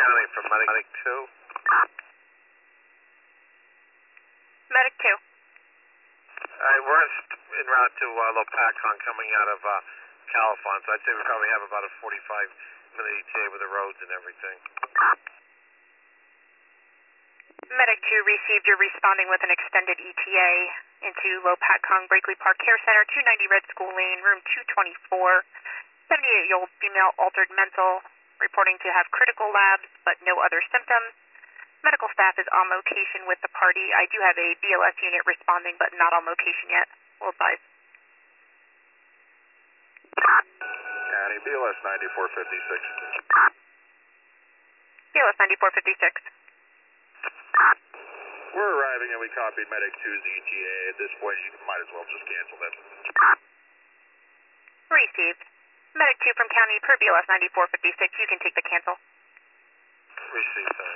County from Medic 2. Medic 2. We're en route to Lopakon coming out of Califon, so I'd say we probably have about a 45-minute ETA with the roads and everything. Medic 2 received. You're responding with an extended ETA into Lopakon Brakely Park Care Center, 290 Red School Lane, room 224. 78-year-old female, altered mental, reporting to have critical labs but no other symptoms. Medical staff is on location with the party. I do have a BLS unit responding but not on location yet. We'll advise. County, BLS 9456. BLS 9456. We're arriving and we copied Medic 2's ETA. At this point, you might as well just cancel that. Received. Medic 2 from County per BLS 9456. You can take the cancel. Received,